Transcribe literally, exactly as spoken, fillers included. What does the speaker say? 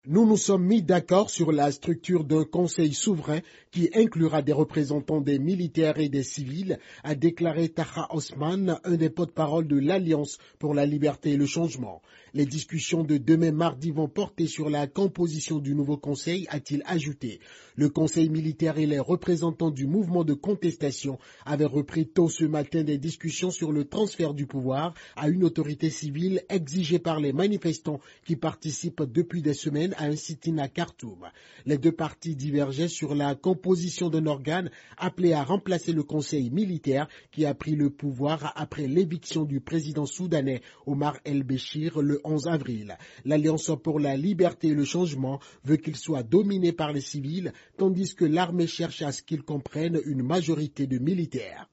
Nous nous sommes mis d'accord sur la structure d'un conseil souverain qui inclura des représentants des militaires et des civils, a déclaré Taha Osman, un des porte-parole de l'Alliance pour la liberté et le changement. Les discussions de demain mardi vont porter sur la composition du nouveau conseil, a-t-il ajouté. Le conseil militaire et les représentants du mouvement de contestation avaient repris tôt ce matin des discussions sur le transfert du pouvoir à une autorité civile exigée par les manifestants qui participent depuis des semaines à un sit-in à Khartoum. Les deux parties divergeaient sur la composition d'un organe appelé à remplacer le conseil militaire qui a pris le pouvoir après l'éviction du président soudanais Omar el-Béchir le onze avril. L'Alliance pour la liberté et le changement veut qu'il soit dominé par les civils, tandis que l'armée cherche à ce qu'il comprenne une majorité de militaires.